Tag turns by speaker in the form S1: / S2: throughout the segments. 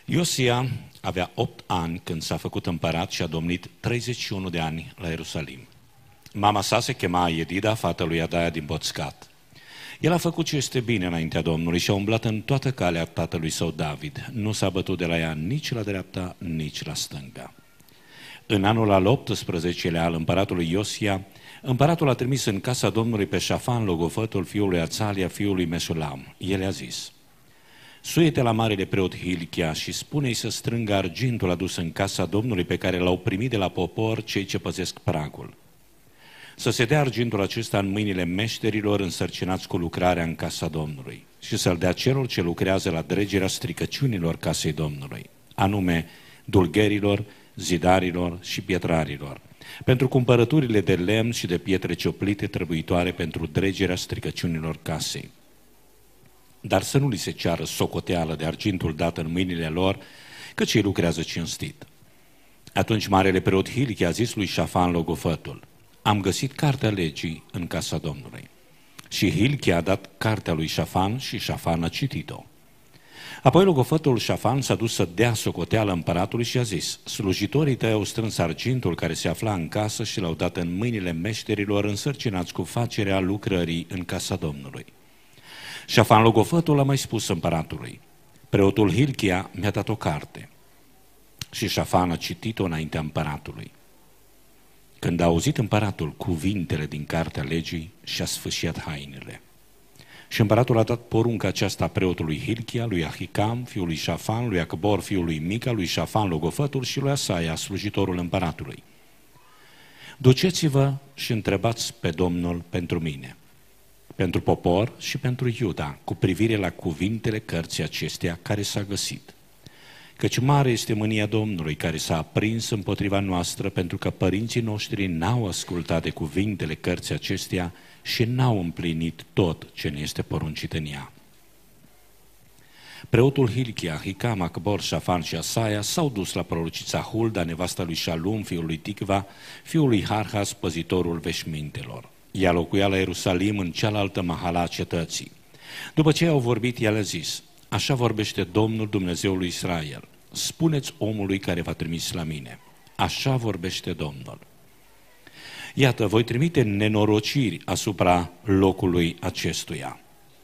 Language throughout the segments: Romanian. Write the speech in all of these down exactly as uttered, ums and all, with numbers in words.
S1: Iosia avea opt ani când s-a făcut împărat și a domnit treizeci și unu de ani la Ierusalim. Mama sa se chema Edida, fata lui Adaia din Boțcat. El a făcut ce este bine înaintea Domnului și a umblat în toată calea tatălui său David. Nu s-a bătut de la ea nici la dreapta, nici la stânga. În anul al optsprezecelea al împăratului Iosia, împăratul a trimis în casa Domnului pe Șafan, logofătul fiului Ațalia, fiului Mesulam. El i-a zis: suie-te la marele preot Hilchia și spune-i să strângă argintul adus în casa Domnului pe care l-au primit de la popor cei ce păzesc pragul. Să se dea argintul acesta în mâinile meșterilor însărcinați cu lucrarea în casa Domnului și să-l dea celor ce lucrează la dregerea stricăciunilor casei Domnului, anume dulgherilor, zidarilor și pietrarilor, pentru cumpărăturile de lemn și de pietre cioplite trebuitoare pentru dregerea stricăciunilor casei. Dar să nu li se ceară socoteală de argintul dat în mâinile lor, căci ei lucrează cinstit. Atunci marele preot Hilchia a zis lui Șafan logofătul: am găsit cartea legii în casa Domnului. Și Hilchia a dat cartea lui Șafan și Șafan a citit-o. Apoi logofătul Șafan s-a dus să dea socoteală împăratului și a zis: slujitorii tăi au strâns argintul care se afla în casă și l-au dat în mâinile meșterilor însărcinați cu facerea lucrării în casa Domnului. Șafan logofătul a mai spus împăratului: preotul Hilchia mi-a dat o carte. Și Șafan a citit-o înaintea împăratului. Când a auzit împăratul cuvintele din cartea legii, și-a sfâșiat hainele. Și împăratul a dat porunca aceasta preotului Hilchia, lui Ahicam, fiul lui Șafan, lui Acbor, fiul lui Mica, lui Șafan logofătul și lui Asaia, slujitorul împăratului: duceți-vă și întrebați pe Domnul pentru mine, pentru popor și pentru Iuda, cu privire la cuvintele cărții acesteia care s-a găsit. Căci mare este mânia Domnului care s-a aprins împotriva noastră, pentru că părinții noștri n-au ascultat de cuvintele cărții acesteia și n-au împlinit tot ce ne este poruncit în ea. Preotul Hilchia, Hicam, Acbor, Șafan și Asaia s-au dus la prorocița Hulda, nevasta lui Șalum, fiul lui Ticva, fiul lui Harhas, păzitorul veșmintelor. Ea locuia la Ierusalim, în cealaltă mahala a cetății. După ce au vorbit, el a zis: așa vorbește Domnul Dumnezeul lui Israel: spuneți omului care v-a trimis la mine, așa vorbește Domnul. Iată, voi trimite nenorociri asupra locului acestuia.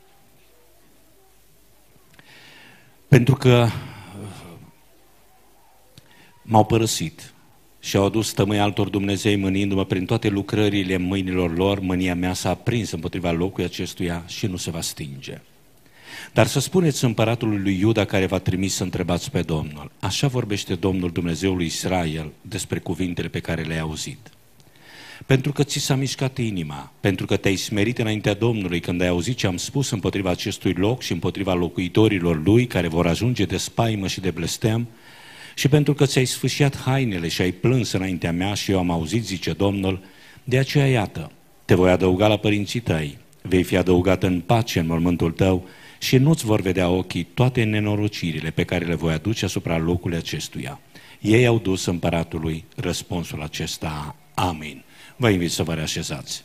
S1: Pentru că m-au părăsit și au adus tămâi altor Dumnezei, mânindu-mă prin toate lucrările mâinilor lor, mânia mea s-a aprins împotriva locului acestuia și nu se va stinge. Dar să spuneți împăratului lui Iuda care v-a trimis să întrebați pe Domnul: așa vorbește Domnul Dumnezeul lui Israel despre cuvintele pe care le-ai auzit. Pentru că ți s-a mișcat inima, pentru că te-ai smerit înaintea Domnului când ai auzit ce am spus împotriva acestui loc și împotriva locuitorilor lui care vor ajunge de spaimă și de blestem, și pentru că ți-ai sfâșiat hainele și ai plâns înaintea mea și eu am auzit, zice Domnul, de aceea iată, te voi adăuga la părinții tăi, vei fi adăugat în pace în mormântul tău și nu-ți vor vedea ochii toate nenorocirile pe care le voi aduce asupra locului acestuia. Ei au dus împăratului răspunsul acesta: amin. Vă invit să vă reașezați.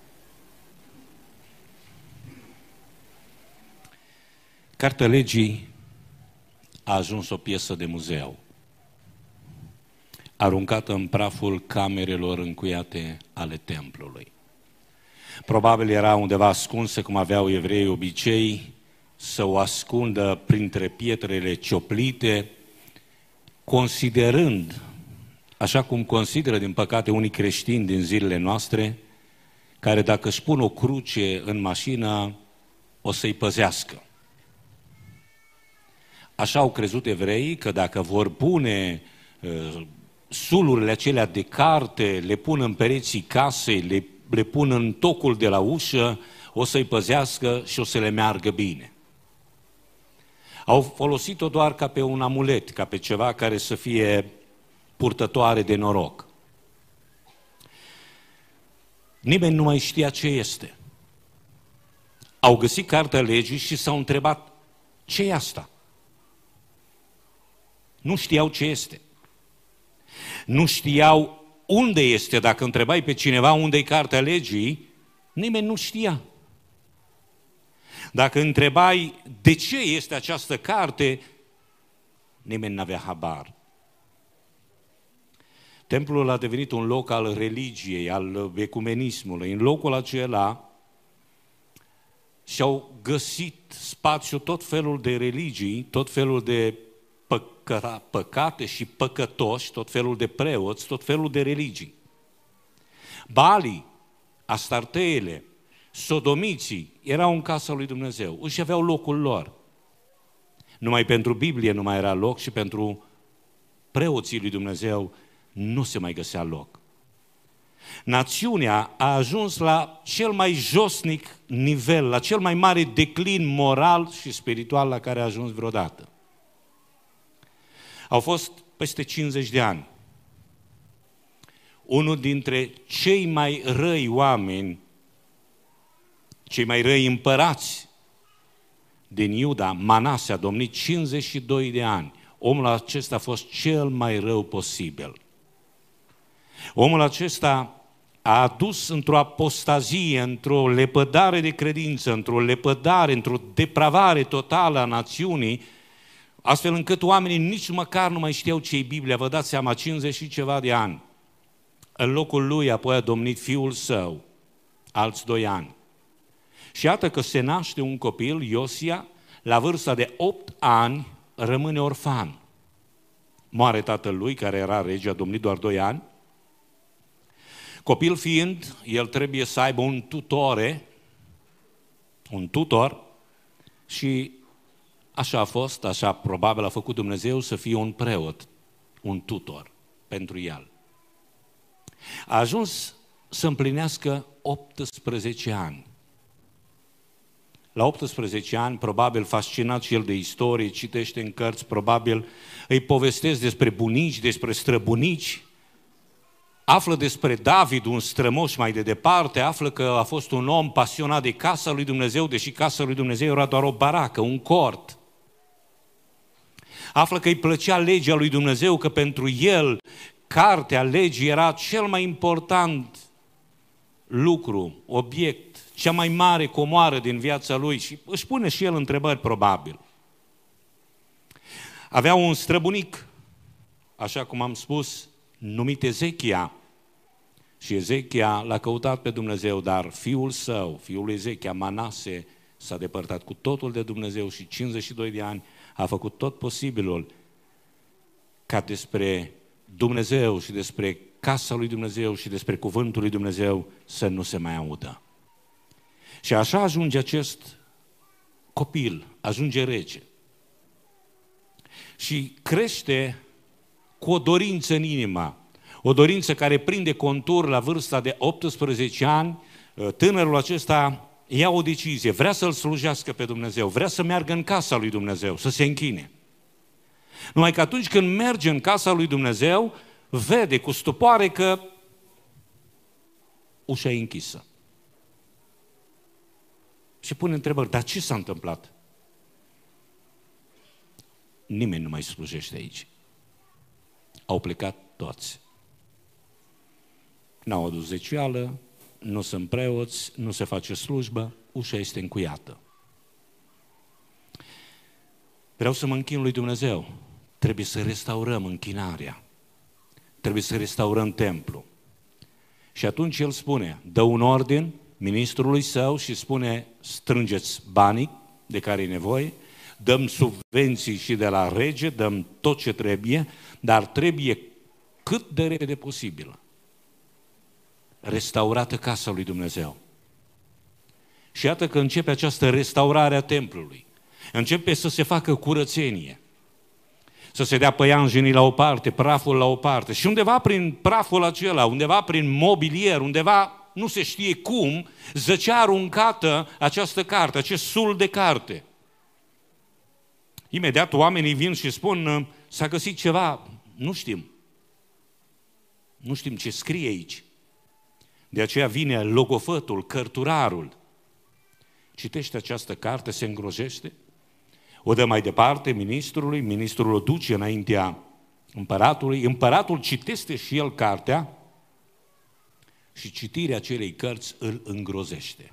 S1: Cartea legii a ajuns o piesă de muzeu, aruncată în praful camerelor încuiate ale templului. Probabil era undeva ascunsă, cum aveau evreii obicei, să o ascundă printre pietrele cioplite, considerând, așa cum consideră din păcate unii creștini din zilele noastre, care dacă își pun o cruce în mașină, o să-i păzească. Așa au crezut evreii că dacă vor pune uh, sulurile acelea de carte, le pun în pereții casei, le, le pun în tocul de la ușă, o să-i păzească și o să le meargă bine. Au folosit-o doar ca pe un amulet, ca pe ceva care să fie purtătoare de noroc. Nimeni nu mai știa ce este. Au găsit cartea legii și s-au întrebat: ce e asta? Nu știau ce este. Nu știau unde este. Dacă întrebai pe cineva unde e cartea legii, nimeni nu știa. Dacă întrebai de ce este această carte, Nimeni n-avea habar. Templul a devenit un loc al religiei, al ecumenismului. În locul acela și-au găsit spațiu tot felul de religii, tot felul de păcăra, păcate și păcătoși, tot felul de preoți, tot felul de religii. Balii, astarteele, sodomiții erau în casa lui Dumnezeu, își aveau locul lor. Numai pentru Biblie nu mai era loc și pentru preoții lui Dumnezeu nu se mai găsea loc. Națiunea a ajuns la cel mai josnic nivel, la cel mai mare declin moral și spiritual la care a ajuns vreodată. Au fost peste cincizeci de ani. Unul dintre cei mai răi oameni, cei mai răi împărați din Iuda, Manase, a domnit cincizeci și doi de ani. Omul acesta a fost cel mai rău posibil. Omul acesta a adus într-o apostazie, într-o lepădare de credință, într-o lepădare, într-o depravare totală a națiunii, astfel încât oamenii nici măcar nu mai știau ce e Biblia. Vă dați seama, cincizeci și ceva de ani. În locul lui apoi a domnit fiul său, alți doi ani. Și iată că se naște un copil, Iosia, la vârsta de opt ani, rămâne orfan. Moare tatăl lui, care era rege, a domnit doar doi ani. Copil fiind, el trebuie să aibă un tutore, un tutor, și așa a fost, așa probabil a făcut Dumnezeu să fie un preot, un tutor pentru el. A ajuns să împlinească optsprezece ani. La optsprezece ani, probabil fascinat și el de istorie, citește în cărți, probabil îi povestesc despre bunici, despre străbunici, află despre David, un strămoș mai de departe, află că a fost un om pasionat de casa lui Dumnezeu, deși casa lui Dumnezeu era doar o baracă, un cort. Află că îi plăcea legea lui Dumnezeu, că pentru el cartea legii era cel mai important lucru, obiect, cea mai mare comoară din viața lui și își pune și el întrebări probabil. Avea un străbunic, așa cum am spus, numit Ezechia. Și Ezechia l-a căutat pe Dumnezeu, dar fiul său, fiul Ezechia, Manase, s-a depărtat cu totul de Dumnezeu și cincizeci și doi de ani a făcut tot posibilul ca despre Dumnezeu și despre casa lui Dumnezeu și despre cuvântul lui Dumnezeu să nu se mai audă. Și așa ajunge acest copil, ajunge rege. Și crește cu o dorință în inimă, o dorință care prinde contur la vârsta de optsprezece ani. Tânărul acesta ia o decizie, vrea să-L slujească pe Dumnezeu, vrea să meargă în casa lui Dumnezeu, să se închine. Numai că atunci când merge în casa lui Dumnezeu, vede cu stupoare că ușa e închisă. Și pune întrebări, dar ce s-a întâmplat? Nimeni nu mai slujește aici. Au plecat toți. N-au adus zecială, nu sunt preoți, nu se face slujbă, ușa este încuiată. Vreau să mă închin lui Dumnezeu. Trebuie să restaurăm închinarea. Trebuie să restaurăm templul. Și atunci el spune, dă un ordin ministrului său și spune, strângeți banii de care e nevoie, dăm subvenții și de la rege, dăm tot ce trebuie, dar trebuie cât de repede posibil restaurată casa lui Dumnezeu. Și iată că începe această restaurare a templului. Începe să se facă curățenie. Să se dea păianjenii la o parte, praful la o parte. Și undeva prin praful acela, undeva prin mobilier, undeva nu se știe cum, zăcea aruncată această carte, acest sul de carte. Imediat oamenii vin și spun, s-a găsit ceva, nu știm. Nu știm ce scrie aici. De aceea vine logofătul, cărturarul. Citește această carte, se îngrojește, o dă mai departe ministrului, ministrul o duce înaintea împăratului, împăratul citește și el cartea și citirea acelei cărți îl îngrozește.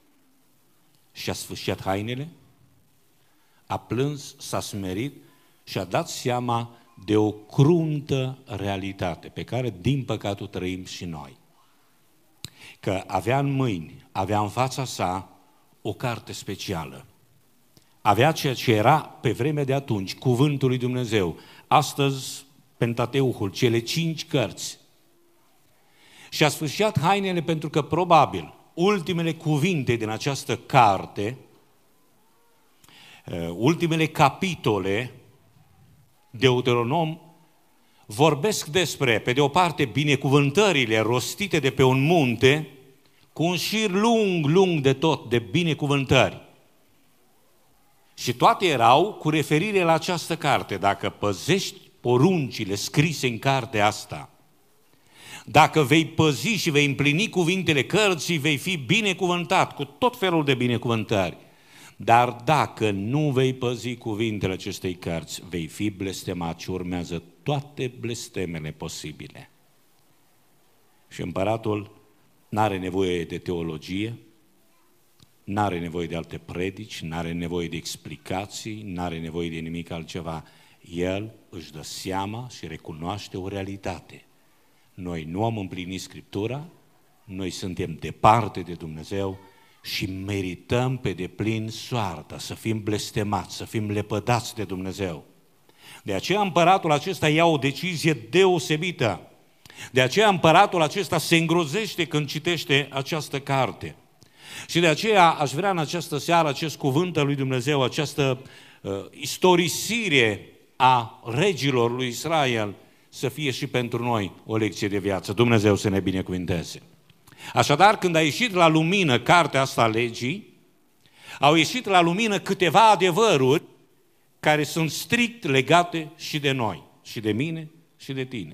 S1: Și-a sfâșiat hainele, a plâns, s-a smerit și-a dat seama de o cruntă realitate pe care, din păcate, o trăim și noi. Că avea în mâini, avea în fața sa o carte specială. Avea ceea ce era pe vremea de atunci, Cuvântul lui Dumnezeu. Astăzi, Pentateuhul, cele cinci cărți. Și a sfârșit hainele pentru că, probabil, ultimele cuvinte din această carte, ultimele capitole, Deuteronom, vorbesc despre, pe de o parte, binecuvântările rostite de pe un munte, cu un șir lung, lung de tot, de binecuvântări. Și toate erau cu referire la această carte. Dacă păzești poruncile scrise în cartea asta, dacă vei păzi și vei împlini cuvintele cărții, vei fi binecuvântat cu tot felul de binecuvântări. Dar dacă nu vei păzi cuvintele acestei cărți, vei fi blestemat și urmează toate blestemele posibile. Și împăratul n-are nevoie de teologie, n-are nevoie de alte predici, n-are nevoie de explicații, n-are nevoie de nimic altceva. El își dă seama și recunoaște o realitate. Noi nu am împlinit Scriptura, noi suntem departe de Dumnezeu și merităm pe deplin soarta, să fim blestemați, să fim lepădați de Dumnezeu. De aceea împăratul acesta ia o decizie deosebită. De aceea împăratul acesta se îngrozește când citește această carte. Și de aceea aș vrea în această seară acest cuvânt al lui Dumnezeu, această uh, istorisire a regilor lui Israel să fie și pentru noi o lecție de viață. Dumnezeu să ne binecuvânteze. Așadar, când a ieșit la lumină cartea asta a legii, au ieșit la lumină câteva adevăruri care sunt strict legate și de noi, și de mine, și de tine.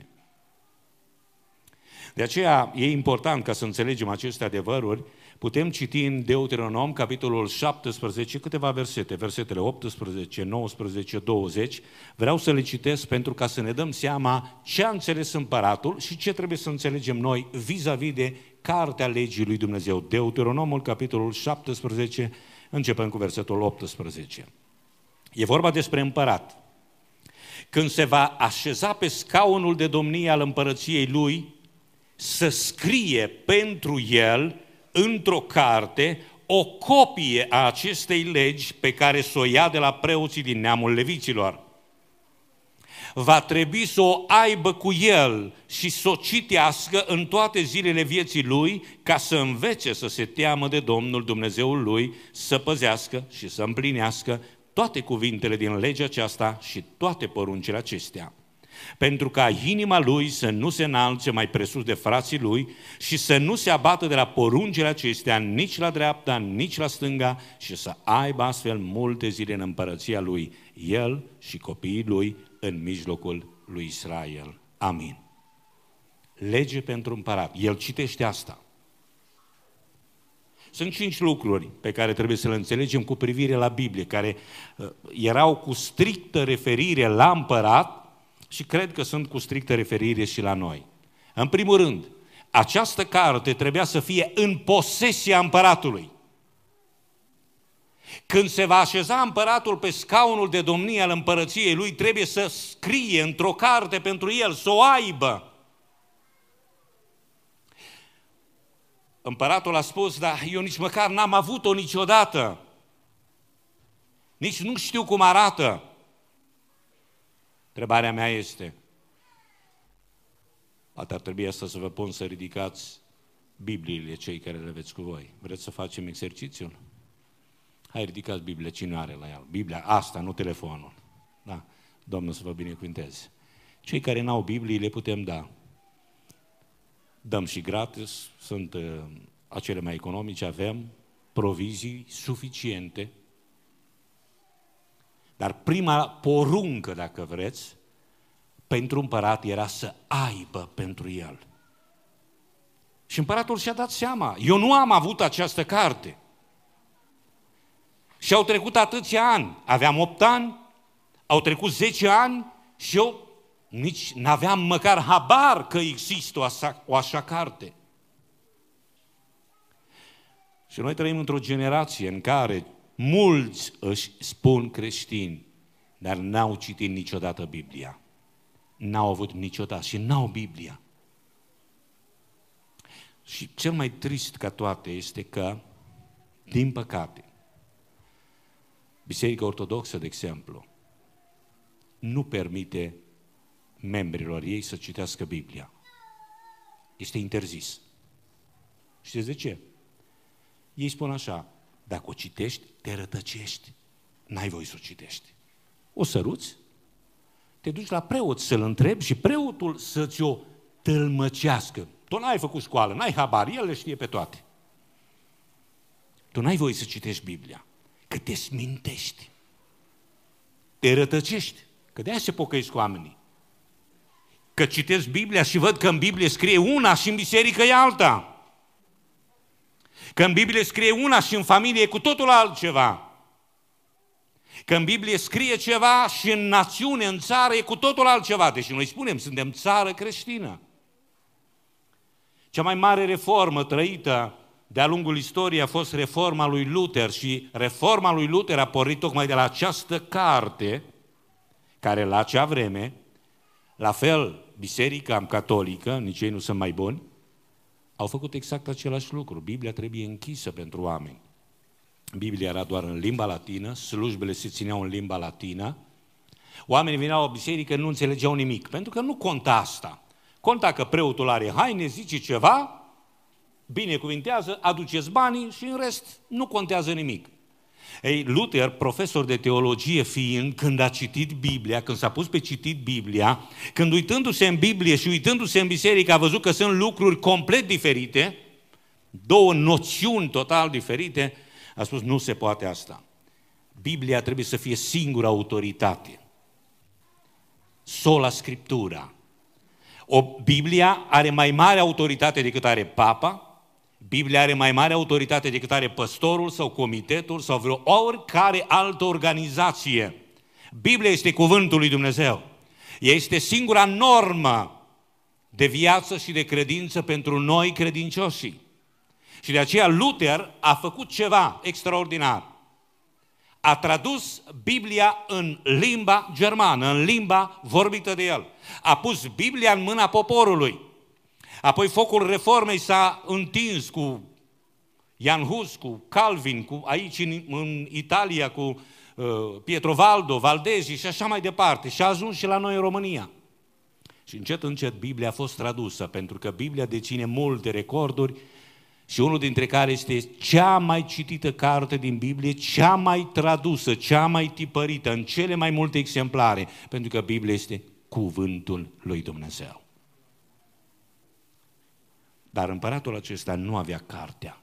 S1: De aceea e important ca să înțelegem aceste adevăruri. Putem citi în Deuteronom, capitolul șaptesprezece, câteva versete, versetele optsprezece, nouăsprezece, douăzeci. Vreau să le citesc pentru ca să ne dăm seama ce a înțeles împăratul și ce trebuie să înțelegem noi vis-a-vis de cartea legii lui Dumnezeu. Deuteronomul, capitolul șaptesprezece, începem cu versetul optsprezece. E vorba despre împărat. Când se va așeza pe scaunul de domnie al împărăției lui, să scrie pentru el într-o carte o copie a acestei legi pe care să o ia de la preoții din neamul leviților. Va trebui să o aibă cu el și să o citească în toate zilele vieții lui, ca să învețe să se teamă de Domnul Dumnezeul lui, să păzească și să împlinească toate cuvintele din legea aceasta și toate poruncile acestea. Pentru ca inima lui să nu se înalțe mai presus de frații lui și să nu se abată de la poruncile acestea nici la dreapta, nici la stânga și să aibă astfel multe zile în împărăția lui, el și copiii lui în mijlocul lui Israel. Amin. Lege pentru împărat. El citește asta. Sunt cinci lucruri pe care trebuie să le înțelegem cu privire la Biblie, care uh, erau cu strictă referire la împărat și cred că sunt cu strictă referire și la noi. În primul rând, această carte trebuia să fie în posesia împăratului. Când se va așeza împăratul pe scaunul de domnie al împărăției lui, trebuie să scrie într-o carte pentru el, să o aibă. Împăratul a spus, dar eu nici măcar n-am avut-o niciodată. Nici nu știu cum arată. Întrebarea mea este, poate ar trebui asta să vă pun să ridicați Bibliile, cei care le aveți cu voi. Vreți să facem exercițiul? Hai, ridicați Biblia, cine are la el? Biblia, asta, nu telefonul. Da, Domnul să vă binecuvânteze. Cei care n-au Biblii le putem da. Dăm și gratis, sunt uh, acele mai economice, avem provizii suficiente. Dar prima poruncă, dacă vreți, pentru împărat era să aibă pentru el. Și împăratul și-a dat seama, eu nu am avut această carte. Și au trecut atâția ani, aveam opt ani, au trecut zece ani și eu nici n-aveam măcar habar că există o așa, o așa carte. Și noi trăim într-o generație în care mulți își spun creștini, dar n-au citit niciodată Biblia. N-au avut niciodată și n-au Biblia. Și cel mai trist ca toate este că, din păcate, Biserica Ortodoxă, de exemplu, nu permite membrilor ei să citească Biblia. Este interzis. Știți de ce? Ei spun așa, dacă o citești, te rătăcești. N-ai voie să o citești. O săruți, te duci la preot să-l întrebi și preotul să-ți o tălmăcească. Tu n-ai făcut școală, n-ai habar, el le știe pe toate. Tu n-ai voie să citești Biblia, că te smintești. Te rătăcești, că de-aia se pocăiesc oamenii. Că citesc Biblia și văd că în Biblie scrie una și în biserică e alta. Că în Biblie scrie una și în familie e cu totul altceva. Că în Biblie scrie ceva și în națiune, în țară, e cu totul altceva. Deși noi spunem, suntem țară creștină. Cea mai mare reformă trăită de-a lungul istoriei a fost reforma lui Luther și reforma lui Luther a pornit tocmai de la această carte, care la acea vreme, la fel, biserica catolică, nici ei nu sunt mai buni, au făcut exact același lucru. Biblia trebuie închisă pentru oameni. Biblia era doar în limba latină, slujbele se țineau în limba latină, oamenii veneau la biserică, nu înțelegeau nimic, pentru că nu conta asta. Conta că preotul are haine, zice ceva, binecuvintează, aduceți banii și în rest nu contează nimic. Ei, Luther, profesor de teologie fiind, când a citit Biblia, când s-a pus pe citit Biblia, când uitându-se în Biblie și uitându-se în biserică a văzut că sunt lucruri complet diferite, două noțiuni total diferite, a spus, nu se poate asta. Biblia trebuie să fie singura autoritate. Sola Scriptura. O Biblia are mai mare autoritate decât are Papa, Biblia are mai mare autoritate decât are păstorul sau comitetul sau vreo oricare altă organizație. Biblia este cuvântul lui Dumnezeu. Ea este singura normă de viață și de credință pentru noi credincioșii. Și de aceea Luther a făcut ceva extraordinar. A tradus Biblia în limba germană, în limba vorbită de el. A pus Biblia în mâna poporului. Apoi focul reformei s-a întins cu Jan Hus, cu Calvin, cu aici în, în Italia, cu uh, Pietro Valdo, Valdezi și așa mai departe. Și a ajuns și la noi în România. Și încet, încet Biblia a fost tradusă, pentru că Biblia deține multe recorduri și unul dintre care este cea mai citită carte din Biblie, cea mai tradusă, cea mai tipărită, în cele mai multe exemplare, pentru că Biblia este cuvântul lui Dumnezeu. Dar împăratul acesta nu avea cartea.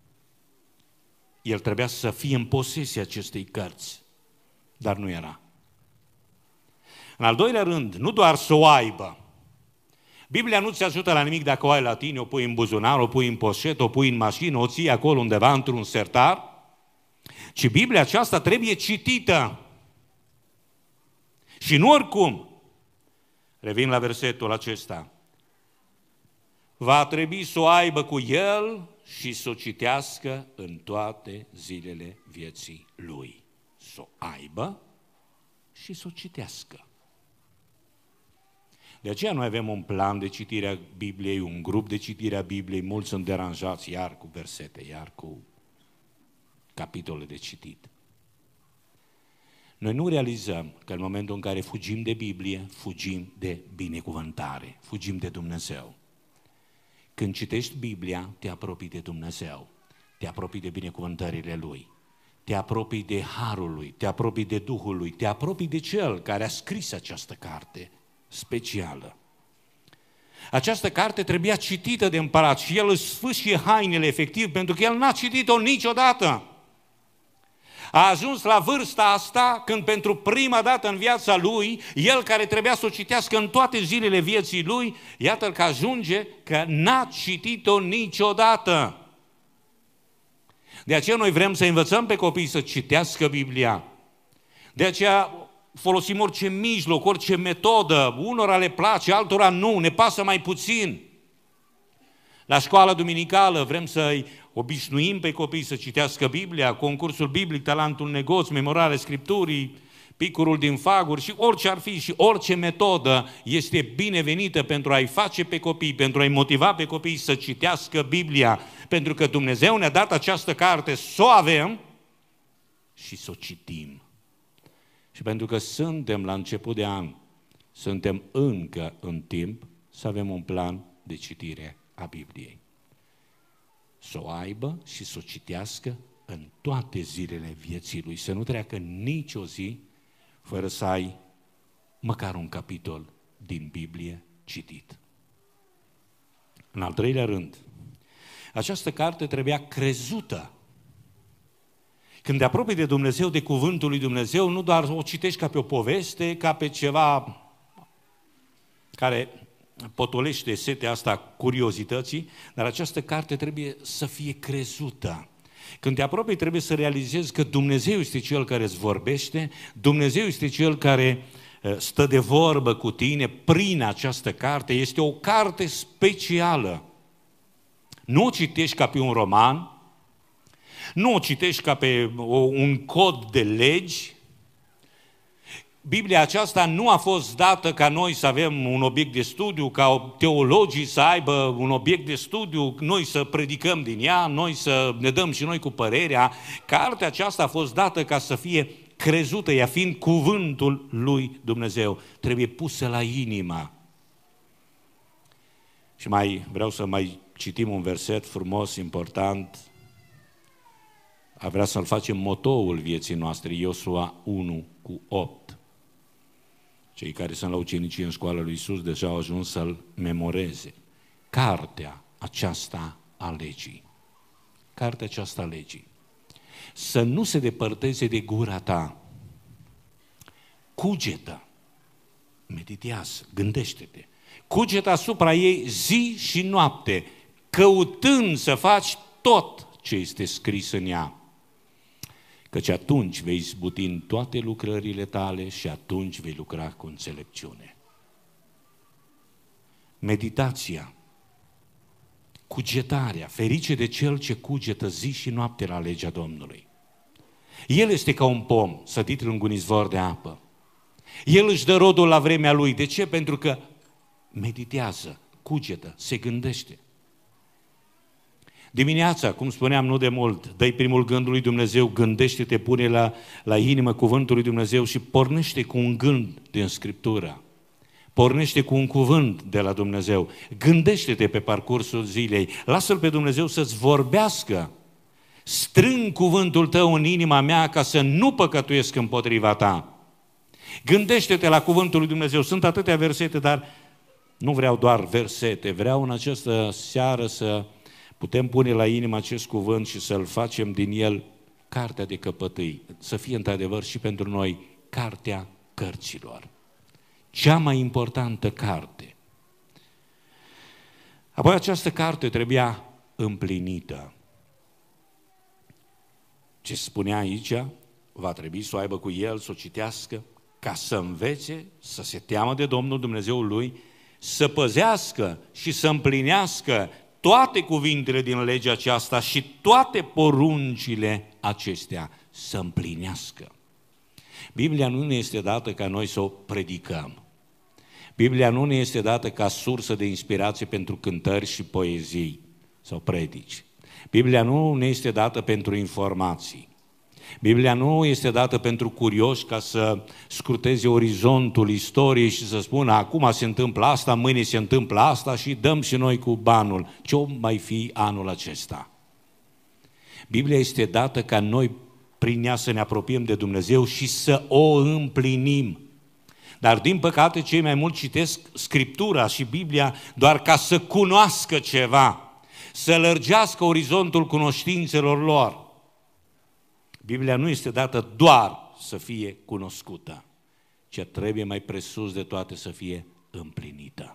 S1: El trebuia să fie în posesia acestei cărți, dar nu era. În al doilea rând, nu doar să o aibă. Biblia nu ți ajută la nimic dacă o ai la tine, o pui în buzunar, o pui în poșetă, o pui în mașină, o ții acolo undeva într-un sertar, ci Biblia aceasta trebuie citită. Și nu oricum. Revin la versetul acesta. Va trebui să o aibă cu el și să o citească în toate zilele vieții lui. Să o aibă și să o citească. De aceea noi avem un plan de citire a Bibliei, un grup de citire a Bibliei, mulți sunt deranjați iar cu versete, iar cu capitole de citit. Noi nu realizăm că în momentul în care fugim de Biblie, fugim de binecuvântare, fugim de Dumnezeu. Când citești Biblia, te apropii de Dumnezeu, te apropii de binecuvântările Lui, te apropii de Harul Lui, te apropii de Duhul Lui, te apropii de Cel care a scris această carte specială. Această carte trebuia citită de împărat și el își sfâșie hainele efectiv pentru că el n-a citit-o niciodată. A ajuns la vârsta asta când pentru prima dată în viața lui, el care trebuia să o citească în toate zilele vieții lui, iată că ajunge că n-a citit-o niciodată. De aceea noi vrem să învățăm pe copii să citească Biblia. De aceea folosim orice mijloc, orice metodă, unora le place, altora nu, ne pasă mai puțin. La școala duminicală vrem să-i obișnuim pe copii să citească Biblia, concursul biblic, talentul negoț, memorarea Scripturii, picurul din faguri și orice ar fi și orice metodă este binevenită pentru a-i face pe copii, pentru a-i motiva pe copii să citească Biblia, pentru că Dumnezeu ne-a dat această carte să o avem și să o citim. Și pentru că suntem la început de an, suntem încă în timp să avem un plan de citire a Bibliei. Să o aibă și să o citească în toate zilele vieții lui, să nu treacă nicio zi fără să ai măcar un capitol din Biblie citit. În al treilea rând, această carte trebuia crezută. Când te apropii de Dumnezeu, de cuvântul lui Dumnezeu, nu doar o citești ca pe o poveste, ca pe ceva care potolește setea asta curiozității, dar această carte trebuie să fie crezută. Când te apropii, trebuie să realizezi că Dumnezeu este Cel care îți vorbește, Dumnezeu este Cel care stă de vorbă cu tine prin această carte. Este o carte specială. Nu o citești ca pe un roman, nu o citești ca pe un cod de legi. Biblia aceasta nu a fost dată ca noi să avem un obiect de studiu, ca teologii să aibă un obiect de studiu, noi să predicăm din ea, noi să ne dăm și noi cu părerea. Cartea aceasta a fost dată ca să fie crezută, ea fiind cuvântul lui Dumnezeu. Trebuie pusă la inima. Și mai vreau să mai citim un verset frumos, important. A vrea să-l facem motoul vieții noastre, Iosua unu cu opt. Cei care sunt la ucenicie în școala lui Iisus deja au ajuns să-l memoreze. Cartea aceasta a legii. Cartea aceasta a legii. Să nu se depărteze de gura ta. Cugetă. Meditează, gândește-te. Cugetă asupra ei zi și noapte, căutând să faci tot ce este scris în ea. Căci atunci vei izbuti în toate lucrările tale și atunci vei lucra cu înțelepciune. Meditația, cugetarea, ferice de cel ce cugetă zi și noapte la legea Domnului. El este ca un pom sădit lângă un izvor de apă. El își dă rodul la vremea lui. De ce? Pentru că meditează, cugetă, se gândește. Dimineața, cum spuneam nu de mult, dă-i primul gând lui Dumnezeu, gândește-te, pune la, la inimă cuvântul lui Dumnezeu și pornește cu un gând din Scriptură. Pornește cu un cuvânt de la Dumnezeu. Gândește-te pe parcursul zilei. Lasă-L pe Dumnezeu să-ți vorbească. Strâng cuvântul tău în inima mea ca să nu păcătuiesc împotriva ta. Gândește-te la cuvântul lui Dumnezeu. Sunt atâtea versete, dar nu vreau doar versete. Vreau în această seară să putem pune la inimă acest cuvânt și să-l facem din el cartea de căpătâi. Să fie într-adevăr și pentru noi cartea cărților. Cea mai importantă carte. Apoi această carte trebuia împlinită. Ce spunea aici, va trebui să o aibă cu el, să o citească, ca să învețe, să se teamă de Domnul Dumnezeul lui, să păzească și să împlinească toate cuvintele din legea aceasta și toate poruncile acestea să împlinească. Biblia nu ne este dată ca noi să o predicăm. Biblia nu ne este dată ca sursă de inspirație pentru cântări și poezii sau predici. Biblia nu ne este dată pentru informații. Biblia nu este dată pentru curioși ca să scruteze orizontul istoriei și să spună acum se întâmplă asta, mâine se întâmplă asta și dăm și noi cu banul. Ce-o mai fi anul acesta? Biblia este dată ca noi prin ea să ne apropiem de Dumnezeu și să o împlinim. Dar din păcate cei mai mulți citesc Scriptura și Biblia doar ca să cunoască ceva, să lărgească orizontul cunoștințelor lor. Biblia nu este dată doar să fie cunoscută, ci trebuie mai presus de toate să fie împlinită.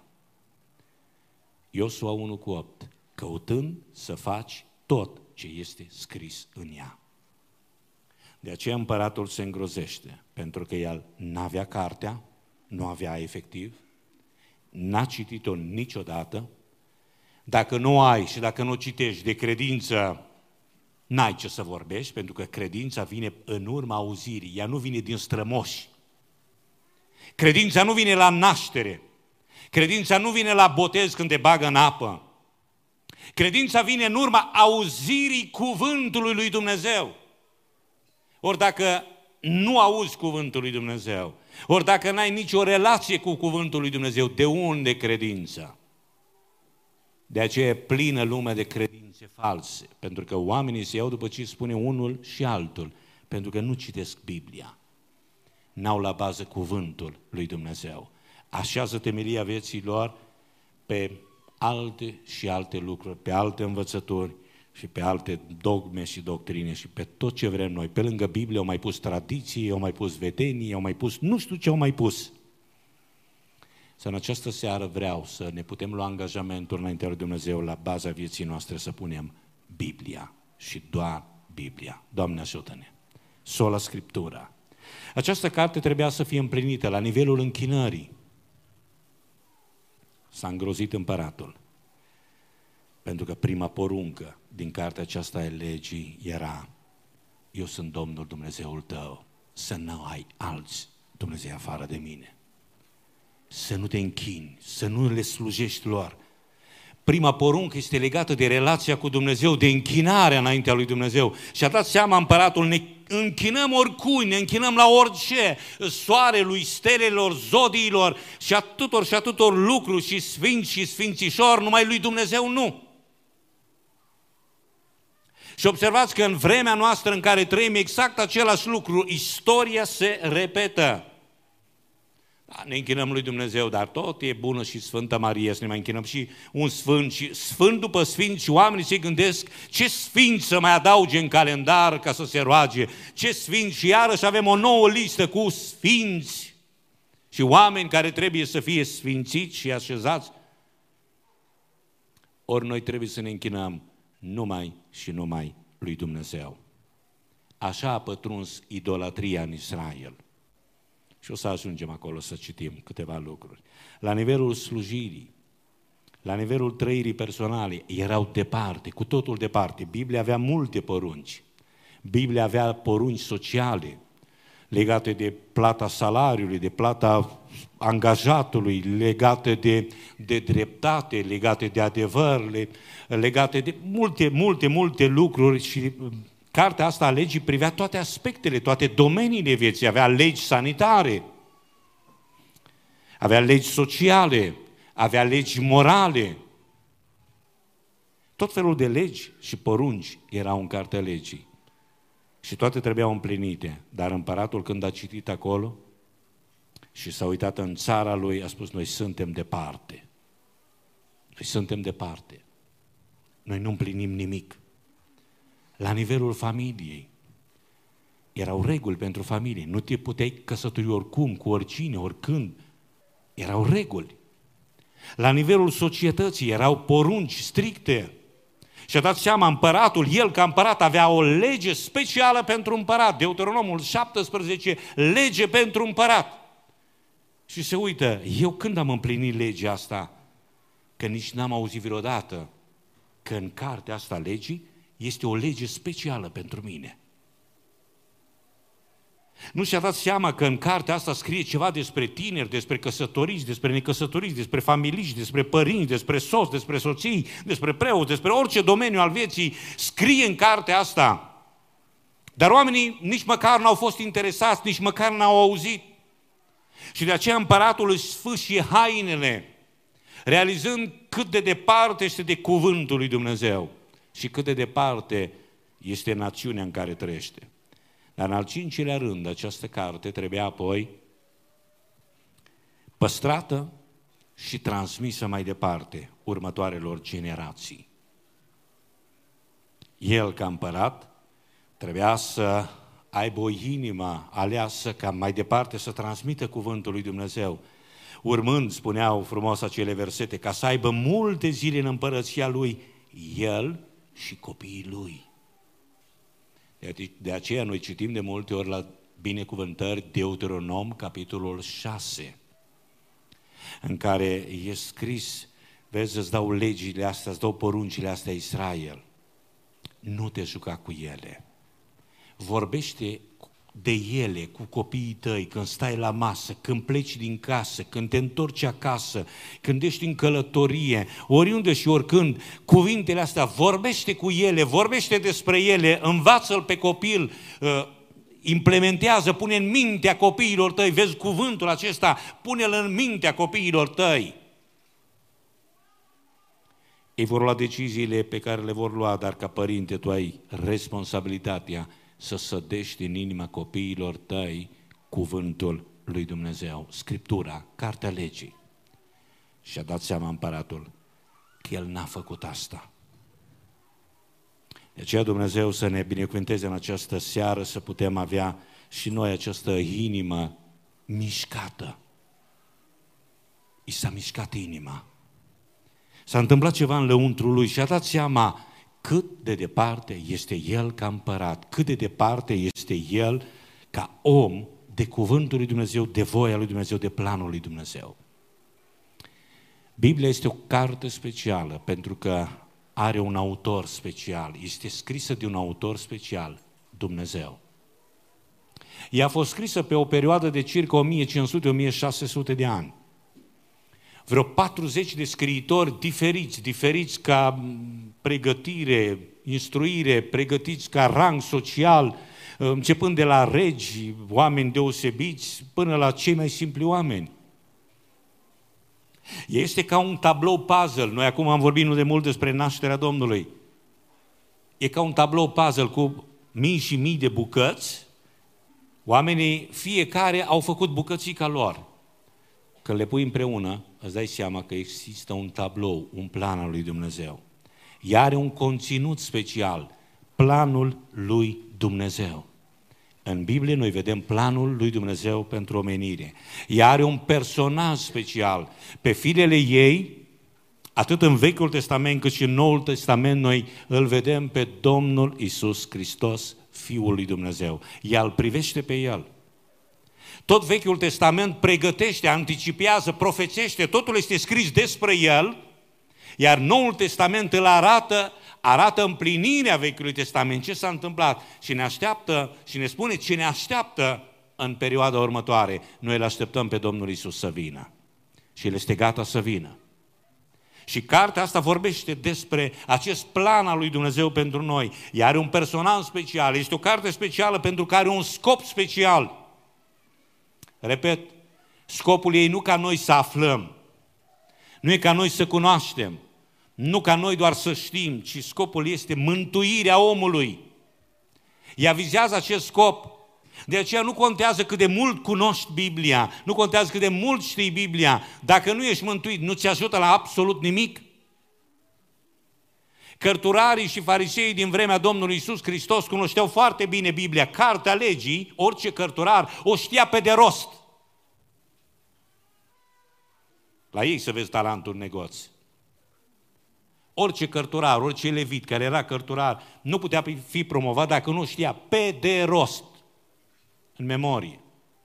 S1: Iosua unu cu opt, căutând să faci tot ce este scris în ea. De aceea împăratul se îngrozește, pentru că el n-avea cartea, nu avea efectiv, n-a citit-o niciodată. Dacă nu ai și dacă nu citești de credință, n-ai ce să vorbești, pentru că credința vine în urma auzirii, ea nu vine din strămoși, Credința nu vine la naștere. Credința nu vine la botez când te bagă în apă. Credința vine în urma auzirii cuvântului lui Dumnezeu. Ori dacă nu auzi cuvântul lui Dumnezeu, ori dacă n-ai nicio relație cu cuvântul lui Dumnezeu, de unde credința? De aceea e plină lumea de credințe false, pentru că oamenii se iau după ce spune unul și altul, pentru că nu citesc Biblia. N-au la bază cuvântul lui Dumnezeu. Așează temelia vieții lor pe alte și alte lucruri, pe alte învățături și pe alte dogme și doctrine și pe tot ce vrem noi. Pe lângă Biblie au mai pus tradiții, au mai pus vedenii, au mai pus nu știu ce au mai pus. Să în această seară vreau să ne putem lua angajamentul înaintea lui Dumnezeu la baza vieții noastre să punem Biblia și doar Biblia. Doamne ajută-ne! Sola Scriptura. Această carte trebuia să fie împlinită la nivelul închinării. S-a îngrozit împăratul, pentru că prima poruncă din cartea aceasta a legii era: eu sunt Domnul Dumnezeul tău, să nu ai alți Dumnezei afară de mine. Să nu te închini, să nu le slujești lor. Prima poruncă este legată de relația cu Dumnezeu, de închinarea înaintea lui Dumnezeu. Și a dat seama împăratul, ne închinăm oricui, ne închinăm la orice, soarelui, stelelor, zodiilor și atâtor și atâtor lucruri și sfinți și sfințișori, numai lui Dumnezeu nu. Și observați că în vremea noastră în care trăim exact același lucru, istoria se repetă. Da, ne închinăm lui Dumnezeu, dar tot e bună și Sfântă Marie, să ne mai închinăm și un sfânt, și sfânt după sfânt, și oamenii se gândesc ce sfânt să mai adauge în calendar ca să se roage, ce sfânt, și iarăși avem o nouă listă cu sfinți și oameni care trebuie să fie sfințiți și așezați. Ori noi trebuie să ne închinăm numai și numai lui Dumnezeu. Așa a pătruns idolatria în Israel. Și o să ajungem acolo să citim câteva lucruri. La nivelul slujirii, la nivelul trăirii personale, erau departe, cu totul departe. Biblia avea multe porunci. Biblia avea porunci sociale, legate de plata salariului, de plata angajatului, legate de, de dreptate, legate de adevăr, legate de multe, multe, multe lucruri. Și cartea asta a legii privea toate aspectele, toate domeniile vieții. Avea legi sanitare, avea legi sociale, avea legi morale. Tot felul de legi și porunci erau în cartea legii. Și toate trebuiau împlinite. Dar împăratul, când a citit acolo și s-a uitat în țara lui, a spus: noi suntem departe. Noi suntem departe. Noi nu împlinim nimic. La nivelul familiei erau reguli pentru familie. Nu te puteai căsători oricum, cu oricine, oricând. Erau reguli. La nivelul societății erau porunci stricte. Și a dat seama împăratul, el ca împărat avea o lege specială pentru împărat. Deuteronomul șaptesprezece, lege pentru împărat. Și se uită, eu când am împlinit legea asta? Că nici n-am auzit vreodată că în cartea asta legii este o lege specială pentru mine. Nu și-a dat seama că în cartea asta scrie ceva despre tineri, despre căsătoriți, despre necăsătoriți, despre familiști, despre părinți, despre soți, despre soții, despre preoți, despre orice domeniu al vieții, scrie în cartea asta. Dar oamenii nici măcar n-au fost interesați, nici măcar n-au auzit. Și de aceea împăratul își sfâșie hainele, realizând cât de departe este de cuvântul lui Dumnezeu și cât de departe este națiunea în care trăiește. Dar în al cincilea rând, această carte trebuia apoi păstrată și transmisă mai departe următoarelor generații. El, ca împărat, trebuia să aibă o inimă aleasă ca mai departe să transmită cuvântul lui Dumnezeu. Urmând, spuneau frumos acele versete, ca să aibă multe zile în împărăția lui, el și copiii lui. De aceea noi citim de multe ori la binecuvântări Deuteronom, capitolul șase, în care e scris, vezi, îți dau legile astea, îți dau poruncile astea Israel. Nu te juca cu ele. Vorbește de ele cu copiii tăi, când stai la masă, când pleci din casă, când te întorci acasă, când ești în călătorie, oriunde și oricând, cuvintele astea, vorbește cu ele, vorbește despre ele, învață-l pe copil, implementează, pune în mintea copiilor tăi, vezi cuvântul acesta, pune-l în mintea copiilor tăi. Ei vor lua deciziile pe care le vor lua, dar ca părinte tu ai responsabilitatea să sădești în inima copiilor tăi cuvântul lui Dumnezeu, Scriptura, Cartea Legii. Și-a dat seama împăratul că el n-a făcut asta. De aceea Dumnezeu să ne binecuvânteze în această seară, să putem avea și noi această inimă mișcată. I s-a mișcat inima. S-a întâmplat ceva în lăuntrul lui și a dat seama cât de departe este el ca împărat, cât de departe este el ca om de cuvântul lui Dumnezeu, de voia lui Dumnezeu, de planul lui Dumnezeu. Biblia este o carte specială pentru că are un autor special, este scrisă de un autor special, Dumnezeu. Ea a fost scrisă pe o perioadă de circa o mie cinci sute - o mie șase sute de ani. Vreo patruzeci de scriitori diferiți, diferiți ca pregătire, instruire, pregătiți ca rang social, începând de la regi, oameni deosebiți, până la cei mai simpli oameni. Este ca un tablou puzzle. Noi acum am vorbit nu de mult despre nașterea Domnului. E ca un tablou puzzle cu mii și mii de bucăți. Oamenii, fiecare, au făcut bucățica lor. Când le pui împreună, îți dai seama că există un tablou, un plan al lui Dumnezeu. Ea are un conținut special, planul lui Dumnezeu. În Biblie noi vedem planul lui Dumnezeu pentru omenire. Ea are un personaj special. Pe firele ei, atât în Vechiul Testament cât și în Noul Testament, noi îl vedem pe Domnul Iisus Hristos, Fiul lui Dumnezeu. Ea îl privește pe El. Tot Vechiul Testament pregătește, anticipează, profețește, totul este scris despre El, iar Noul Testament îl arată, arată împlinirea Vechiului Testament, ce s-a întâmplat și ne așteaptă și ne spune ce ne așteaptă în perioada următoare. Noi îl așteptăm pe Domnul Iisus să vină și El este gata să vină. Și cartea asta vorbește despre acest plan al lui Dumnezeu pentru noi. Ea are un personaj special, este o carte specială pentru că are un scop special. Repet, scopul ei nu ca noi să aflăm, nu e ca noi să cunoaștem, nu ca noi doar să știm, ci scopul este mântuirea omului. Ea vizează acest scop. De aceea nu contează cât de mult cunoști Biblia, nu contează cât de mult știi Biblia, dacă nu ești mântuit, nu ți ajută la absolut nimic. Cărturarii și fariseii din vremea Domnului Iisus Hristos cunoșteau foarte bine Biblia, Cartea Legii, orice cărturar o știa pe de rost. La ei să vezi talentul în negoț. Orice cărturar, orice levit care era cărturar, nu putea fi promovat dacă nu știa pe de rost, în memorie.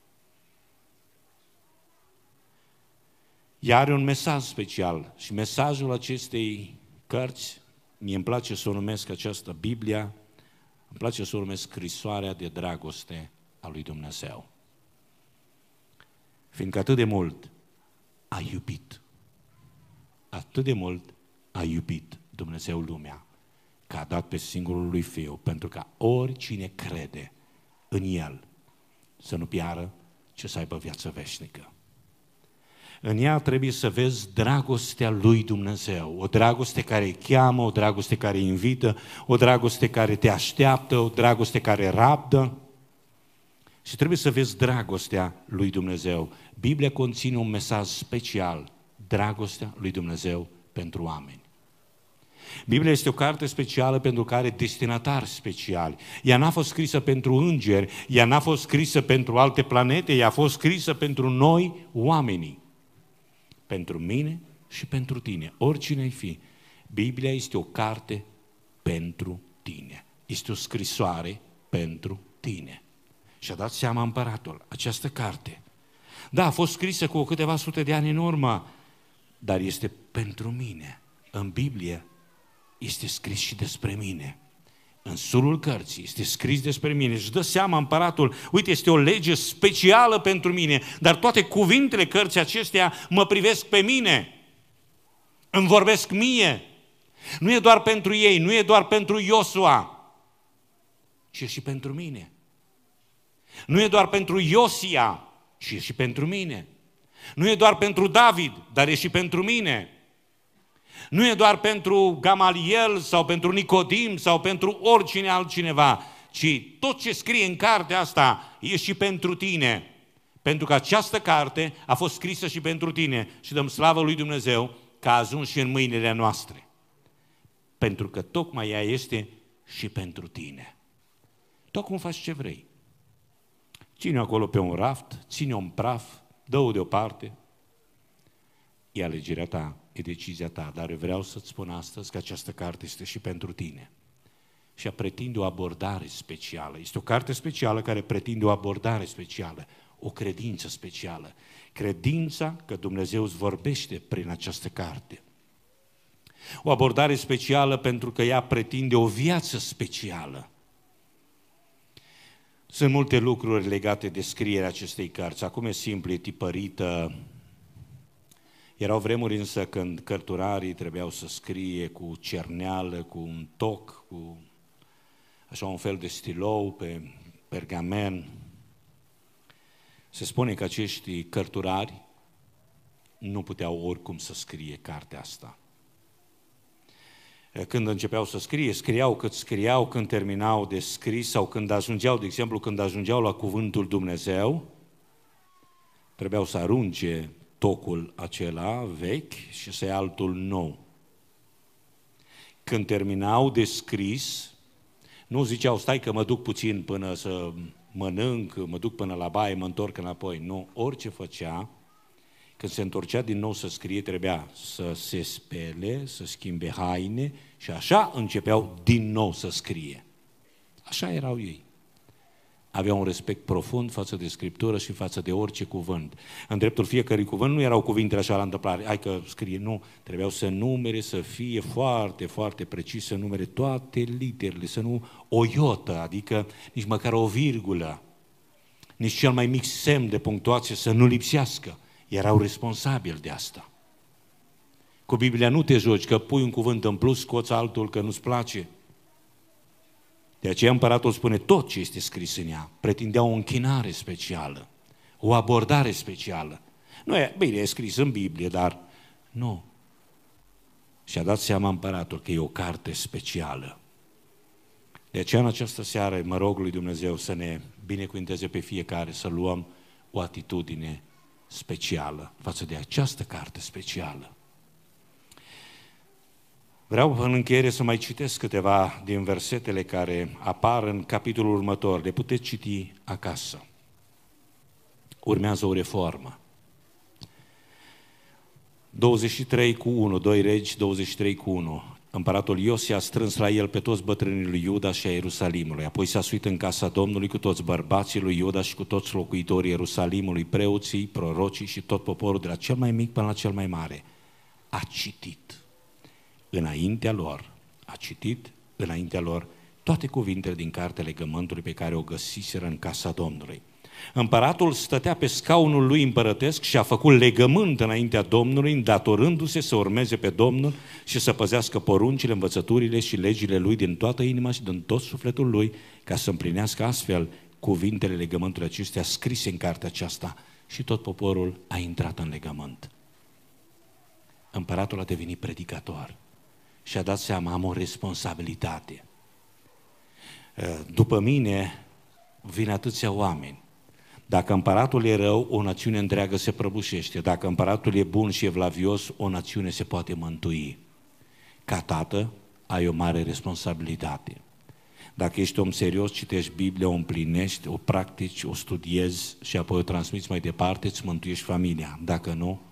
S1: Ea are un mesaj special și mesajul acestei cărți, mie îmi place să o numesc această Biblia, îmi place să o numesc scrisoarea de dragoste a lui Dumnezeu. Fiindcă atât de mult a iubit, atât de mult a iubit Dumnezeu lumea, că a dat pe singurul lui Fiu, pentru ca oricine crede în El să nu piară, ci să aibă viață veșnică. În ea trebuie să vezi dragostea lui Dumnezeu, o dragoste care îi cheamă, o dragoste care îi invită, o dragoste care te așteaptă, o dragoste care rabdă. Și trebuie să vezi dragostea lui Dumnezeu. Biblia conține un mesaj special, dragostea lui Dumnezeu pentru oameni. Biblia este o carte specială pentru că are destinatari speciali. Ea n-a fost scrisă pentru îngeri, ea n-a fost scrisă pentru alte planete, ea a fost scrisă pentru noi, oamenii. Pentru mine și pentru tine, oricine ai fi. Biblia este o carte pentru tine. Este o scrisoare pentru tine. Și-a dat seama împăratul, această carte. Da, a fost scrisă cu câteva sute de ani în urmă, dar este pentru mine. În Biblie este scris și despre mine. în sulul cărții este scris despre mine. Și dă seama împăratul, uite, este o lege specială pentru mine, dar toate cuvintele cărții acestea mă privesc pe mine, îmi vorbesc mie. Nu e doar pentru ei, nu e doar pentru Iosua, ci și pentru mine. Nu e doar pentru Iosia, ci și pentru mine. Nu e doar pentru David, dar e și pentru mine. Nu e doar pentru Gamaliel sau pentru Nicodim sau pentru oricine altcineva, ci tot ce scrie în cartea asta e și pentru tine. Pentru că această carte a fost scrisă și pentru tine și dăm slavă lui Dumnezeu că a ajuns și în mâinile noastre. Pentru că tocmai ea este și pentru tine. Tu acum faci ce vrei. Ține-o acolo pe un raft, ține-o în praf, dă-o deoparte. E alegerea ta, e decizia ta, dar vreau să-ți spun astăzi că această carte este și pentru tine. Și a pretinde o abordare specială. Este o carte specială care pretinde o abordare specială, o credință specială. Credința că Dumnezeu îți vorbește prin această carte. O abordare specială pentru că ea pretinde o viață specială. Sunt multe lucruri legate de scrierea acestei cărți. Acum e simplu, e tipărită. Erau vremuri însă când cărturarii trebuiau să scrie cu cerneală, cu un toc, cu așa un fel de stilou pe pergamen. Se spune că acești cărturari nu puteau oricum să scrie cartea asta. Când începeau să scrie, scriau cât scriau, când terminau de scris sau când ajungeau, de exemplu, când ajungeau la cuvântul Dumnezeu, trebuiau să arunce tocul acela vechi și să ia altul nou. Când terminau de scris, nu ziceau, stai că mă duc puțin până să mănânc, mă duc până la baie, mă întorc înapoi. Nu, orice făcea, când se întorcea din nou să scrie, trebuia să se spele, să schimbe haine și așa începeau din nou să scrie. Așa erau ei. Aveau un respect profund față de Scriptură și față de orice cuvânt. În dreptul fiecărui cuvânt nu erau cuvintele așa la întâmplare, hai că scrie, nu. Trebuiau să numere, să fie foarte, foarte precis, să numere toate literele, să nu o iotă, adică nici măcar o virgulă, nici cel mai mic semn de punctuație să nu lipsească. Erau responsabili de asta. Cu Biblia nu te joci că pui un cuvânt în plus, scoți altul că nu-ți place. De aceea împăratul spune tot ce este scris în ea. Pretindea o închinare specială, o abordare specială. Nu e, bine, e scris în Biblie, dar nu. Și-a dat seama împăratul că e o carte specială. De aceea în această seară mă rog lui Dumnezeu să ne binecuvânteze pe fiecare, să luăm o atitudine specială față de această carte specială. Vreau în încheiere să mai citesc câteva din versetele care apar în capitolul următor. Le puteți citi acasă. Urmează o reformă. douăzeci și trei cu unu, doi Regi douăzeci și trei cu unu. Împăratul Iosia a strâns la el pe toți bătrânii lui Iuda și a Ierusalimului. Apoi s-a suit în casa Domnului cu toți bărbații lui Iuda și cu toți locuitorii Ierusalimului, preoții, prorocii și tot poporul de la cel mai mic până la cel mai mare. A citit înaintea lor, a citit înaintea lor toate cuvintele din cartea legământului pe care o găsiseră în casa Domnului. Împăratul stătea pe scaunul lui împărătesc și a făcut legământ înaintea Domnului, îndatorându-se să urmeze pe Domnul și să păzească poruncile, învățăturile și legile lui din toată inima și din tot sufletul lui, ca să împlinească astfel cuvintele legământului acestea scrise în cartea aceasta. Și tot poporul a intrat în legământ. Împăratul a devenit predicator și a dat seama, am o responsabilitate. După mine vin atâția oameni. Dacă împăratul e rău, o națiune întreagă se prăbușește. Dacă împăratul e bun și evlavios, o națiune se poate mântui. Ca tată, ai o mare responsabilitate. Dacă ești om serios, citești Biblia, o împlinești, o practici, o studiezi și apoi o transmiți mai departe, îți mântuiești familia. Dacă nu...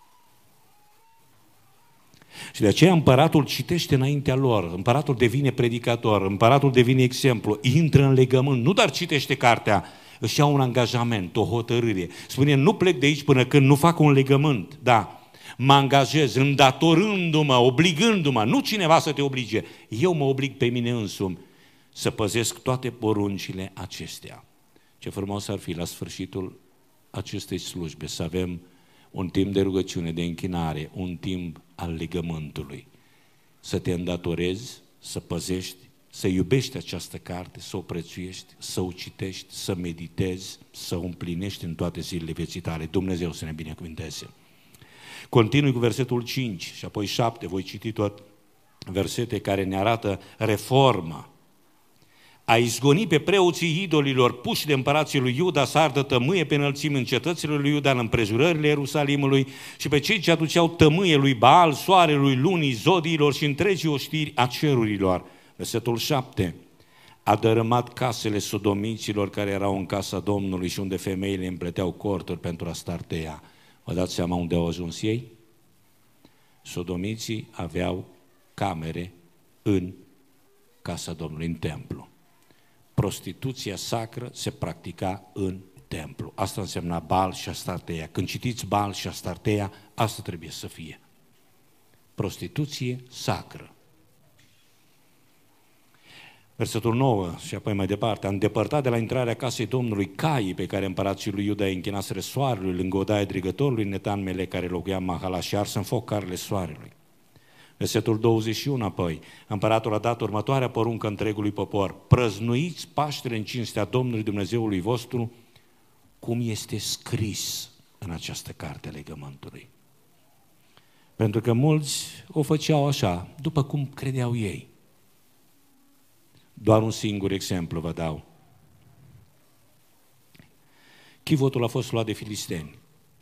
S1: Și de aceea împăratul citește înaintea lor, împăratul devine predicator, împăratul devine exemplu, intră în legământ, nu doar citește cartea, își ia un angajament, o hotărâre. Spune, nu plec de aici până când nu fac un legământ, da, mă angajez, îndatorându-mă, obligându-mă, nu cineva să te oblige, eu mă oblig pe mine însumi să păzesc toate poruncile acestea. Ce frumos ar fi la sfârșitul acestei slujbe să avem un timp de rugăciune, de închinare, un timp al legământului. Să te îndatorezi, să păzești, să iubești această carte, să o prețuiești, să o citești, să meditezi, să o împlinești în toate zilele vieții tale. Dumnezeu să ne binecuvânteze. Continui cu versetul cinci și apoi șapte, voi citi toate versete care ne arată reforma. A izgoni pe preoții idolilor puși de împărații lui Iuda să ardă tămâie pe înălțimi în cetățile lui Iuda, în împrejurările Ierusalimului și pe cei ce aduceau tămâie lui Baal, soarelui, lunii, zodiilor și întregii oștiri a cerurilor. Versetul șapte. A dărâmat casele sodomiților care erau în casa Domnului și unde femeile împleteau corturi pentru a startea. Vă dați seama unde au ajuns ei? Sodomiții aveau camere în casa Domnului, în templu. Prostituția sacră se practica în templu. Asta însemna Baal și Astartea. Când citiți Baal și Astartea, asta trebuie să fie. Prostituție sacră. Versetul nouă și apoi mai departe. A îndepărtat de la intrarea casei Domnului caii pe care împărații lui Iuda îi închinaseră soarelui lângă odaia drigătorului Netan Mele care locuia în Mahala și ars în foc carele soarelui. Versetul douăzeci și unu apoi, împăratul a dat următoarea poruncă întregului popor: prăznuiți Paștele în cinstea Domnului Dumnezeului vostru, cum este scris în această carte a legământului. Pentru că mulți o făceau așa, după cum credeau ei. Doar un singur exemplu vă dau. Chivotul a fost luat de filisteni.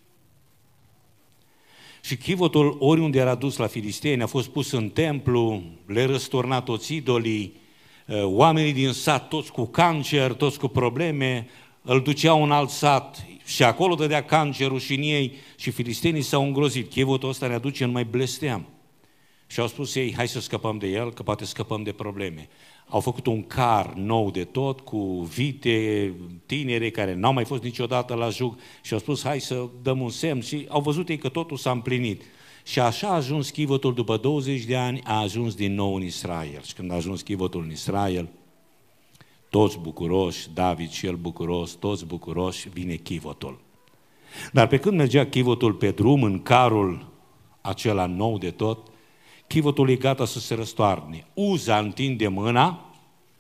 S1: Și chivotul, oriunde era dus la filisteni, a fost pus în templu, le răsturna toți idolii, oamenii din sat, toți cu cancer, toți cu probleme, îl duceau în alt sat și acolo dădea cancerul și în ei și filistenii s-au îngrozit. Chivotul ăsta ne aduce numai blesteam. Și au spus ei, hai să scăpăm de el, că poate scăpăm de probleme. Au făcut un car nou de tot, cu vite tinere care n-au mai fost niciodată la jug și au spus, hai să dăm un semn și au văzut ei că totul s-a împlinit. Și așa a ajuns chivotul după douăzeci de ani, a ajuns din nou în Israel. Și când a ajuns chivotul în Israel, toți bucuroși, David și el bucuros, toți bucuroși, vine chivotul. Dar pe când mergea chivotul pe drum, în carul acela nou de tot, chivotul e gata să se răstoarne. Uza întinde mâna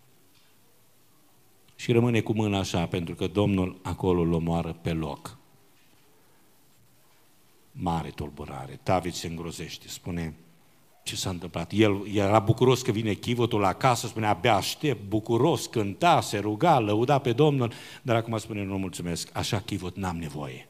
S1: și rămâne cu mâna așa, pentru că Domnul acolo îl omoară pe loc. Mare tulburare. David se îngrozește, spune, ce s-a întâmplat? El era bucuros că vine chivotul acasă, spune, abia aștept, bucuros, cânta, se ruga, lăuda pe Domnul, dar acum spune, nu mulțumesc, așa chivot n-am nevoie.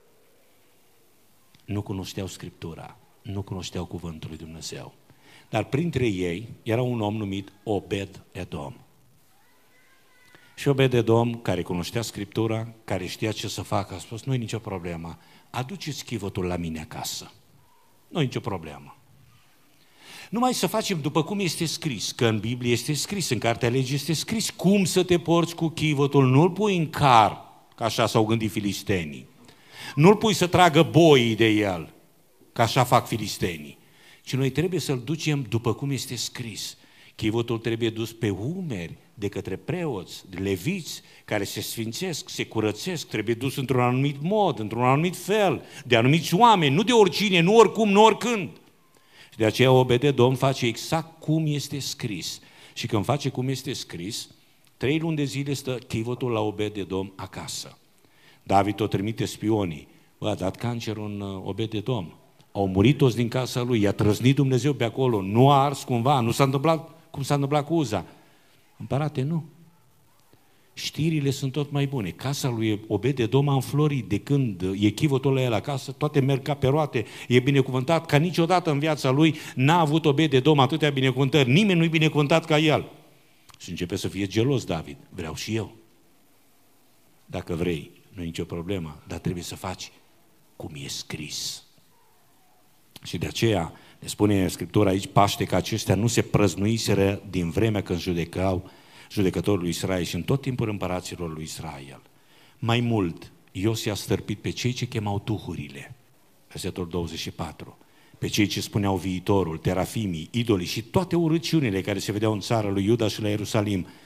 S1: Nu cunoșteau Scriptura, nu cunoșteau cuvântul lui Dumnezeu. Dar printre ei era un om numit Obed-Edom. Și Obed-Edom, care cunoștea Scriptura, care știa ce să facă, a spus, nu e nicio problemă, aduceți chivotul la mine acasă. Nu e nicio problemă. Numai să facem după cum este scris, că în Biblie este scris, în Cartea Legii este scris, cum să te porți cu chivotul, nu-l pui în car, ca așa s-au gândit filistenii. Nu-l pui să tragă boii de el, că așa fac filistenii. Și noi trebuie să-l ducem după cum este scris. Chivotul trebuie dus pe umeri de către preoți, de leviți, care se sfințesc, se curățesc, trebuie dus într-un anumit mod, într-un anumit fel, de anumiți oameni, nu de oricine, nu oricum, nu oricând. Și de aceea Obed-Edom face exact cum este scris. Și când face cum este scris, trei luni de zile stă chivotul la Obed-Edom acasă. David o trimite spionii. Bă, a dat cancerul în Obed-Edom. Au murit toți din casa lui, i-a trăznit Dumnezeu pe acolo, nu a ars cumva, nu s-a întâmplat cum s-a întâmplat cu Uza. Împărate, nu. Știrile sunt tot mai bune. Casa lui Obed-Edom a înflorit de când e chivotul la el acasă, toate merg ca pe roate, e binecuvântat ca niciodată în viața lui, n-a avut Obed-Edom atâtea binecuvântări, nimeni nu-i binecuvântat ca el. Și începe să fie gelos David, vreau și eu. Dacă vrei, nu e nicio problemă, dar trebuie să faci cum e scris. Și de aceea ne spune Scriptura aici, Paște, că acestea nu se prăznuiseră din vremea când judecau judecătorul lui Israel și în tot timpul împăraților lui Israel. Mai mult, Iosia a stărpit pe cei ce chemau duhurile, versetul douăzeci și patru, pe cei ce spuneau viitorul, terafimii, idolii și toate urăciunile care se vedeau în țara lui Iuda și la Ierusalim,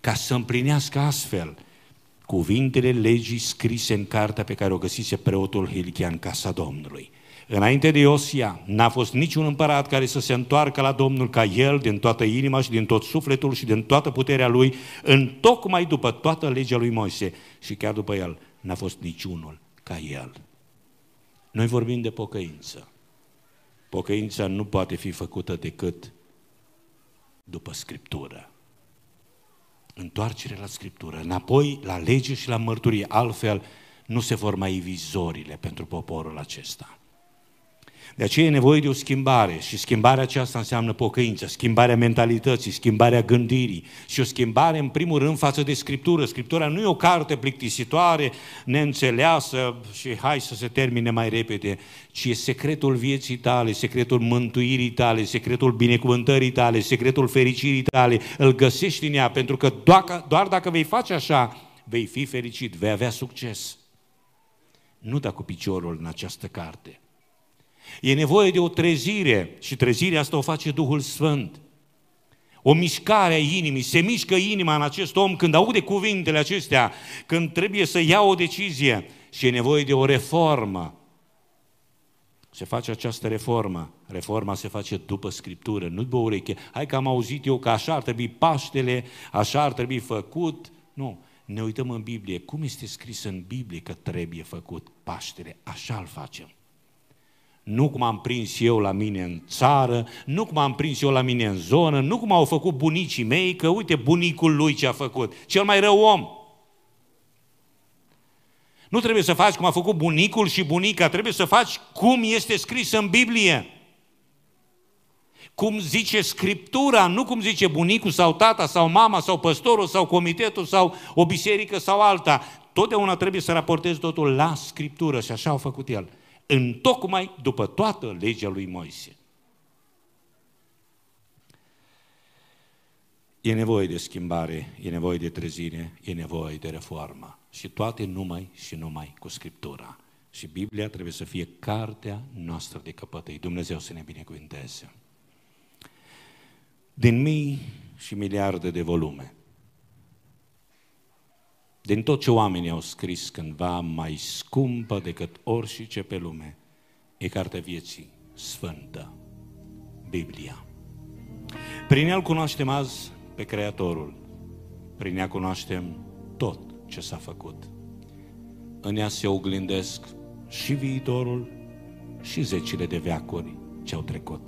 S1: ca să împlinească astfel cuvintele legii scrise în cartea pe care o găsise preotul Hilchia în casa Domnului. Înainte de Iosia, n-a fost niciun împărat care să se întoarcă la Domnul ca el, din toată inima și din tot sufletul și din toată puterea lui, întocmai după toată legea lui Moise, și chiar după el n-a fost niciunul ca el. Noi vorbim de pocăință. Pocăința nu poate fi făcută decât după Scriptură. Întoarcere la Scriptură, înapoi la lege și la mărturie, altfel nu se vor mai ivi zorile pentru poporul acesta. De aceea e nevoie de o schimbare și schimbarea aceasta înseamnă pocăință, schimbarea mentalității, schimbarea gândirii și o schimbare în primul rând față de Scriptură. Scriptura nu e o carte plictisitoare, neînțeleasă și hai să se termine mai repede, ci e secretul vieții tale, secretul mântuirii tale, secretul binecuvântării tale, secretul fericirii tale. Îl găsești în ea, pentru că doar, doar dacă vei face așa, vei fi fericit, vei avea succes. Nu da cu piciorul în această carte. E nevoie de o trezire și trezirea asta o face Duhul Sfânt. O mișcare a inimii, se mișcă inima în acest om când aude cuvintele acestea, când trebuie să ia o decizie și e nevoie de o reformă. Se face această reformă, reforma se face după Scriptură, nu după ureche. Hai că am auzit eu că așa ar trebui Paștele, așa ar trebui făcut. Nu, ne uităm în Biblie, cum este scris în Biblie că trebuie făcut Paștele, așa îl facem. Nu cum am prins eu la mine în țară, nu cum am prins eu la mine în zonă, nu cum au făcut bunicii mei, că uite bunicul lui ce a făcut, cel mai rău om. Nu trebuie să faci cum a făcut bunicul și bunica, trebuie să faci cum este scris în Biblie. Cum zice Scriptura, nu cum zice bunicul sau tata sau mama sau păstorul sau comitetul sau o biserică sau alta. Totdeauna trebuie să raportezi totul la Scriptură și așa a făcut el. Întocmai după toată legea lui Moise. E nevoie de schimbare, e nevoie de trezire, e nevoie de reformă. Și toate numai și numai cu Scriptura. Și Biblia trebuie să fie cartea noastră de căpătăi. Dumnezeu să ne binecuvânteze. Din mii și miliarde de volume, din tot ce oamenii au scris cândva, mai scumpă decât orice pe lume, e cartea vieții sfântă, Biblia. Prin ea cunoaștem azi pe Creatorul, prin ea cunoaștem tot ce s-a făcut. În ea se oglindesc și viitorul și zecile de veacuri ce au trecut.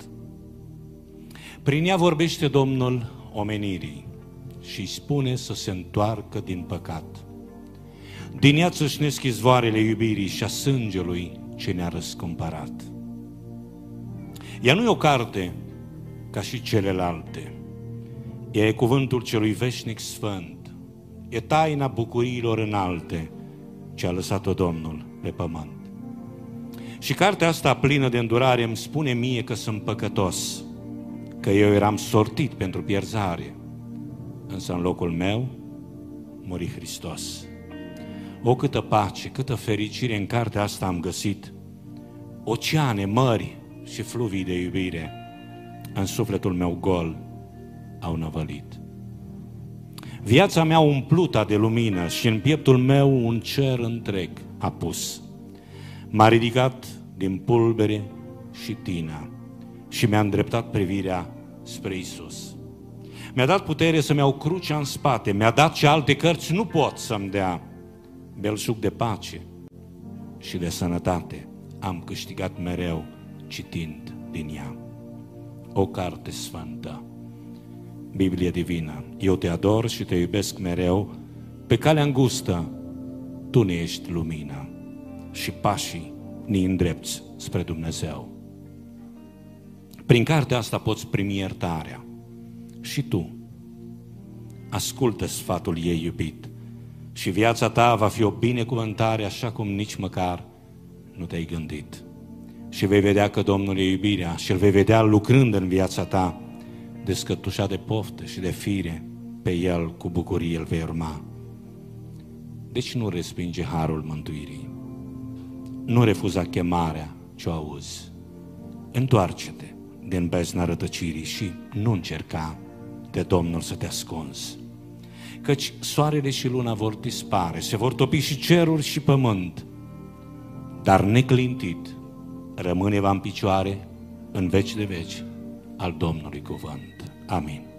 S1: Prin ea vorbește Domnul omenirii și îi spune să se întoarcă din păcat. Din ea țâșnesc izvoarele iubirii și a sângelui ce ne-a răscumpărat. Ea nu e o carte ca și celelalte. Ea e cuvântul celui veșnic sfânt. E taina bucuriilor înalte ce a lăsat-o Domnul pe pământ. Și cartea asta plină de îndurare îmi spune mie că sunt păcătos, că eu eram sortit pentru pierzare, însă în locul meu muri Hristos. O, câtă pace, câtă fericire în cartea asta am găsit, oceane, mări și fluvii de iubire în sufletul meu gol au năvălit. Viața mea umplută de lumină și în pieptul meu un cer întreg a pus. M-a ridicat din pulbere și tină și mi-a îndreptat privirea spre Iisus. Mi-a dat putere să-mi iau crucea în spate, mi-a dat ce alte cărți nu pot să-mi dea. Belșug de pace și de sănătate am câștigat mereu citind din ea. O carte sfântă, Biblie divină, eu te ador și te iubesc mereu, pe calea îngustă tu ne ești lumină și pașii ne îndrepți spre Dumnezeu. Prin cartea asta poți primi iertarea și tu ascultă sfatul ei iubit și viața ta va fi o binecuvântare așa cum nici măcar nu te-ai gândit. Și vei vedea că Domnul e iubirea și îl vei vedea lucrând în viața ta, descătușat de poftă și de fire, pe el cu bucurie îl vei urma. Deci nu respinge harul mântuirii, nu refuza chemarea ce o auzi. Întoarce-te din bezna rătăcirii și nu încerca de Domnul să te ascunzi. căci soarele și luna vor dispare, se vor topi și ceruri și pământ, dar neclintit rămâne va în picioare în veci de veci al Domnului cuvânt. Amin.